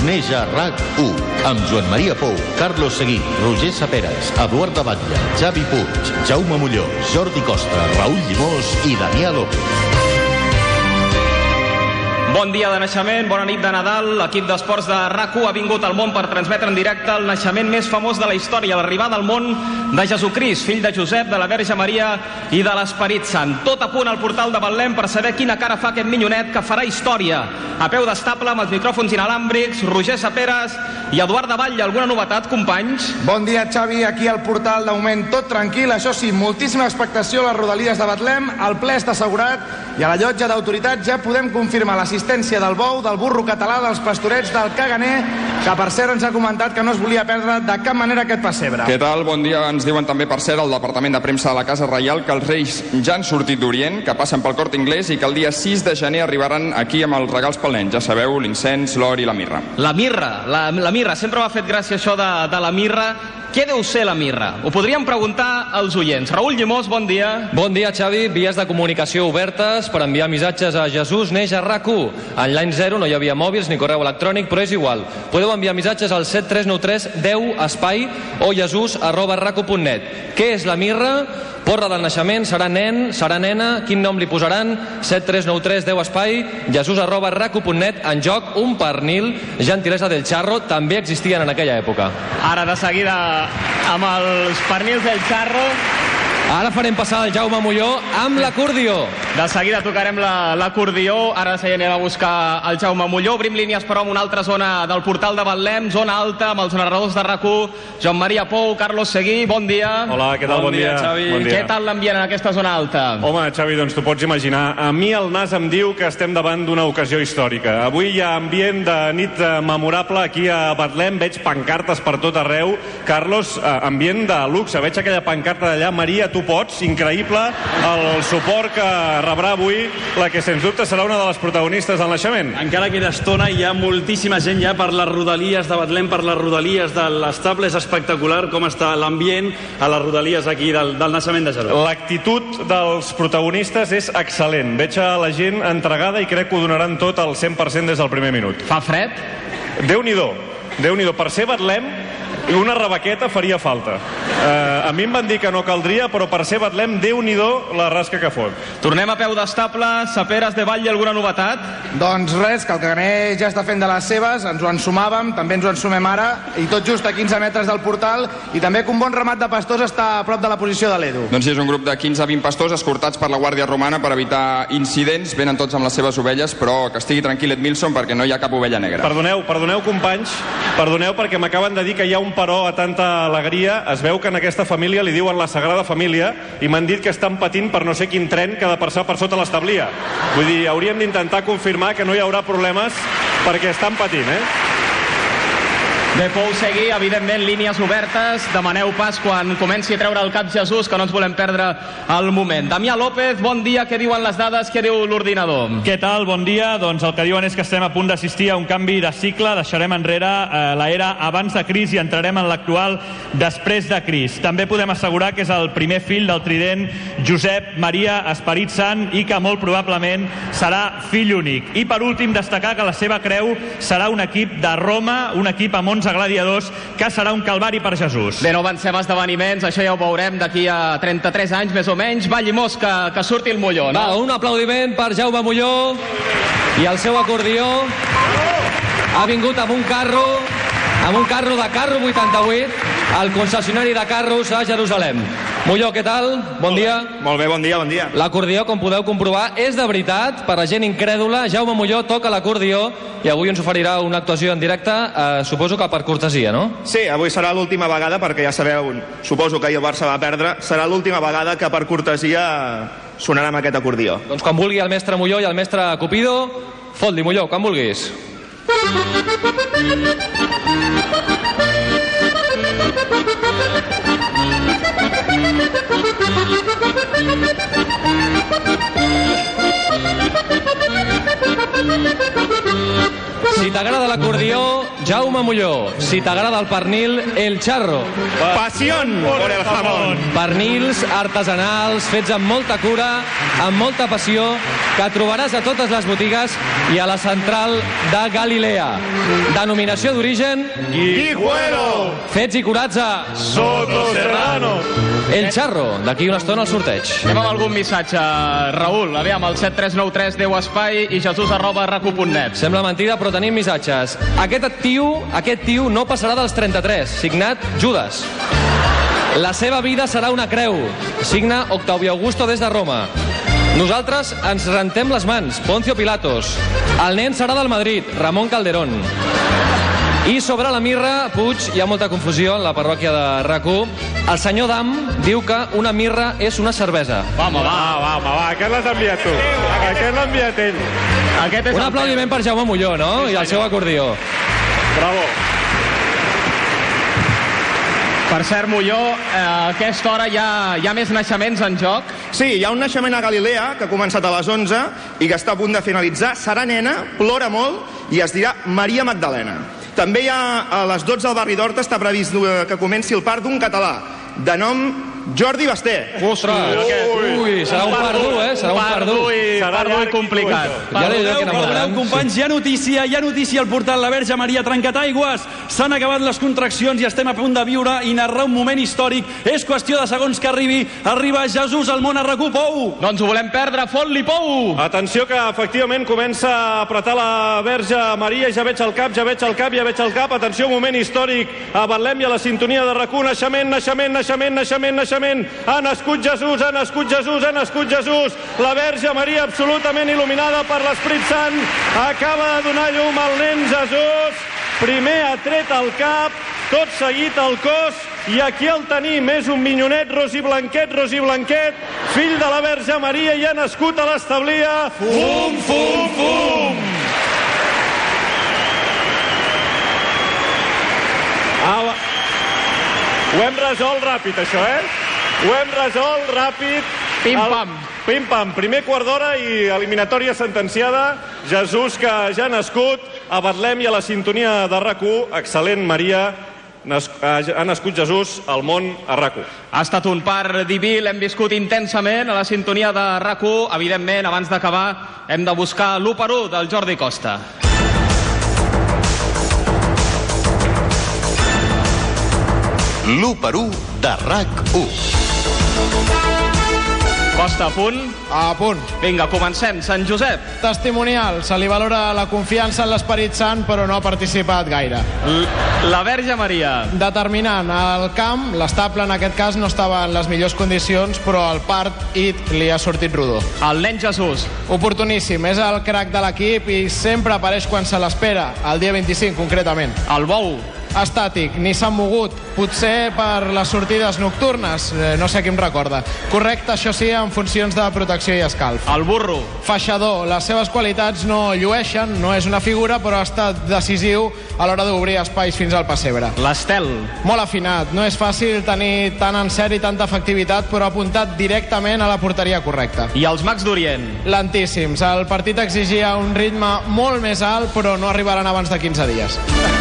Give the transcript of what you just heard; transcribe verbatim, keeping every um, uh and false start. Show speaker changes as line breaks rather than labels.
neix a RAC u, amb Joan Maria Pou, Carlos Seguí, Roger Saperas, Eduard de Batlle, Xavi Puig, Jaume Molló, Jordi Costa, Raül Llimós i Damià López.
Bon dia de naixement, bona nit de Nadal. L'equip d'esports de RAC u ha vingut al món per transmetre en directe el naixement més famós de la història, l'arribada al món de Jesucrist, fill de Josep, de la Verge Maria i de l'Esperit Sant. Tot a punt al portal de Betlem per saber quina cara fa aquest minyonet que farà història. A peu d'estable, amb els micròfons inalàmbrics, Roger Saperas i Eduard de Batlle. Alguna novetat, companys?
Bon dia, Xavi. Aquí al portal, de moment, tot tranquil. Això sí, moltíssima expectació a les rodalies de Betlem. El ple està assegurat i a la llotja d'autoritats ja podem confirmar l'assistència del bou, del burro català, dels pastorets, del caganer, que per cert ens ha comentat que no es volia perdre de cap manera aquest pessebre.
Què tal? Bon dia. Ens diuen també, per cert, al Departament de Premsa de la Casa Reial que els Reis ja han sortit d'Orient, que passen pel Corte Inglés i que el dia sis de gener arribaran aquí amb els regals pel nen. Ja sabeu, l'incens, l'or i la mirra.
La mirra, la, la mirra. Sempre m'ha fet gràcia això de, de la mirra. Què deu ser la mirra? Ho podríem preguntar als oients. Raül Llimós, bon dia.
Bon dia, Xavi. Vies de comunicació obertes per enviar missatges a Jesús neix a RAC u. En l'any zero no hi havia mòbils ni correu electrònic, però és igual. Podeu enviar missatges al set tres nou tres deu espai o jesús arroba rac u punt net. Què és la mirra? Porra del naixement, serà nen, serà nena, quin nom li posaran? set tres nou tres deu espai, jesús arroba rac u punt net. En joc, un pernil, gentilesa del Charro, també existien en aquella època.
Ara, de seguida, amb els pernils del Charro...
Ara farem passar el Jaume Molló amb l'acordió.
De seguida tocarem l'acordió. La, Ara de seguida anem a buscar el Jaume Molló. Obrim línies, però, en una altra zona del portal de Betlem, zona alta, amb els narradors de RAC u, Joan Maria Pou, Carlos Seguí. Bon dia.
Hola, què tal? Bon, bon dia, dia,
Xavi. Bon dia. Què tal l'ambient en aquesta zona alta?
Home, Xavi, doncs tu pots imaginar. A mi el nas em diu que estem davant d'una ocasió històrica. Avui hi ha ambient de nit memorable aquí a Betlem. Veig pancartes per tot arreu. Carlos, ambient de luxe. Veig aquella pancarta d'allà. Maria, tu pots, increïble el suport que rebrà avui la que sens dubte serà una de les protagonistes del naixement.
Encara queda estona, hi ha moltíssima gent ja per les rodalies de Betlem, per les rodalies de l'estable. És espectacular com està l'ambient a les rodalies aquí del, del naixement de Jesús.
L'actitud dels protagonistes és excel·lent. Veig a la gent entregada i crec que ho donaran tot al cent per cent des del primer minut.
Fa fred?
Déu-n'hi-do, Déu-n'hi-do. Per ser Betlem, una rebaqueta faria falta. Uh, a mi em van dir que no caldria, però per ser Betlem, Déu-n'hi-do la rasca que fot.
Tornem a peu d'estable. Saperas de Batlle, alguna novetat?
Doncs res, que el caganer ja està fent de les seves, ens ho ensumàvem, també ens ho ensumem ara, i tot just a quinze metres del portal, i també que un bon ramat de pastors està a prop de la posició de l'Edu.
Doncs sí, és un grup de quinze a vint pastors escortats per la Guàrdia Romana per evitar incidents. Venen tots amb les seves ovelles, però que estigui tranquil Edmilson perquè no hi ha cap ovella negra.
Perdoneu, perdoneu companys, perdoneu perquè m'acaben de dir que hi ha un però a tanta alegria. Es veu que en aquesta família li diuen la Sagrada Família i m'han dit que estan patint per no sé quin tren que ha de passar per sota l'establia. Vull dir, hauríem d'intentar confirmar que no hi haurà problemes perquè estan patint, eh?
Bé, Pou Seguí, evidentment, línies obertes. Demaneu pas quan comenci a treure el cap Jesús, que no ens volem perdre el moment. Damià López, bon dia. Què diuen les dades? Què diu l'ordinador?
Què tal? Bon dia. Doncs el que diuen és que estem a punt d'assistir a un canvi de cicle. Deixarem enrere eh, l'era abans de Crist i entrarem en l'actual després de Crist. També podem assegurar que és el primer fill del trident Josep, Maria, Esperit Sant i que molt probablement serà fill únic. I per últim, destacar que la seva creu serà un equip de Roma, un equip amb onze gladiadors, que serà un calvari per Jesús.
Bé, no avancem esdeveniments, això ja ho veurem d'aquí a trenta-tres anys, més o menys. Va, Llimós, que, que surti el Molló, no?
Va, un aplaudiment per Jaume Molló i el seu acordió. Ha vingut amb un carro, amb un carro de Carro vuitanta-vuit, al concessionari de carros a Jerusalem. Molló, què tal? Bon dia.
Molt bé, bon dia, bon dia.
L'acordió, com podeu comprovar, és de veritat. Per la gent incrèdula, Jaume Molló toca l'acordió i avui ens oferirà una actuació en directe, eh, suposo que per cortesia, no?
Sí, avui serà l'última vegada, perquè ja sabeu, suposo que ahir el Barça va perdre, serà l'última vegada que per cortesia sonarà amb aquest acordió.
Doncs quan vulgui el mestre Molló i el mestre Cupido, fot-li, Molló, quan vulguis. Si t'agrada l'acordió, Jaume Molló. Si t'agrada el pernil, El Charro.
Pasión por el jamón.
Pernils artesanals, fets amb molta cura, amb molta passió, que trobaràs a totes les botigues i a la central de Galilea. Denominació d'origen
Guijuelo.
Fets i curats a
Soto Serrano.
El Charro. D'aquí una estona al sorteig.
Anem amb algun missatge, Raül. Aviam, el set tres nou tres deu espai i jesús arroba racu punt net.
Sembla mentida, però tenim missatges. Aquest tio, aquest tio no passarà dels trenta-tres. Signat Judas. La seva vida serà una creu. Signa Octavio Augusto des de Roma. Nosaltres ens rentem les mans. Poncio Pilatos. El nen serà del Madrid. Ramon Calderón. I sobre la mirra, Puig, hi ha molta confusió en la parròquia de RAC1. El senyor Dam diu que una mirra és una cervesa.
Vamos, va, va, va, va. Aquest l'has enviat tu. Aquest l'ha enviat ell.
Aquest és
Un
el
aplaudiment per Jaume Molló, no? I el seu acordió.
Bravo.
Per cert, Molló, eh, a aquesta hora hi ha, hi ha més naixements en joc.
Sí, hi ha un naixement a Galilea que ha començat a les onze i que està a punt de finalitzar. Serà nena, plora molt i es dirà Maria Magdalena. També hi ha a les dotze al barri d'Horta està previst que comenci el part d'un català de nom Jordi Basté.
Ostres! Ui, serà un part dur, eh? Serà un part dur.
Part dur i complicat.
Ja li dic que
Perdoneu,
enamoraran.
companys, hi ha notícia, hi ha notícia al portal La Verge Maria Trencataigües. S'han acabat les contraccions i estem a punt de viure i narrar un moment històric. És qüestió de segons que arribi. Arriba Jesús al món a RAC1, Pou.
No ens ho volem perdre, fot-li, Pou!
Atenció que efectivament comença a apretar la Verge Maria. Ja veig el cap, ja veig el cap, ja veig el cap. Atenció, moment històric a Betlem i a la sintonia de RAC1. Naixement, naixement, naixement, naixement, naixement. Ha nascut Jesús, ha nascut Jesús, ha nascut Jesús. La Verge Maria absolutament il·luminada per l'Esperit Sant. Acaba de donar llum al nen Jesús. Primer ha tret el cap, tot seguit el cos. I aquí el tenim, és un minyonet, Rosi Blanquet, Rosi Blanquet, fill de la Verge Maria i ha nascut a l'establia. Fum, fum, fum! Ah, ho hem resolt ràpid, això, eh? Ho hem resolt ràpid.
Pim-pam.
Pim-pam. Primer quart d'hora i eliminatòria sentenciada. Jesús, que ja ha nascut a Betlem i a la sintonia de RAC1. Excel·lent, Maria. Nas ha nascut Jesús al món a RAC1.
Ha estat un part diví, l'hem viscut intensament a la sintonia de RAC1. Evidentment, abans d'acabar, hem de buscar l'u per u del Jordi Costa.
L'u per u de RAC1.
Costa, a punt?
A punt.
Vinga, comencem. Sant Josep.
Testimonial. Se li valora la confiança en l'Esperit Sant, però no ha participat gaire.
L la Verge Maria.
Determinant. El camp, l'estable en aquest cas, no estava en les millors condicions, però el part it li ha sortit rodó.
El nen Jesús.
Oportuníssim. És el crac de l'equip i sempre apareix quan se l'espera. El dia vint-i-cinc, concretament.
El bou.
Estàtic, ni s'han mogut. Potser per les sortides nocturnes, eh, no sé qui em recorda. Correcte, això sí, en funcions de protecció i escalf.
El burro.
Faixador, les seves qualitats no llueixen, no és una figura, però ha estat decisiu a l'hora d'obrir espais fins al pessebre.
L'estel.
Molt afinat, no és fàcil tenir tant encert i tanta efectivitat, però ha apuntat directament a la porteria correcta.
I els mags d'Orient.
Lentíssims, el partit exigia un ritme molt més alt, però no arribaran abans de quinze dies.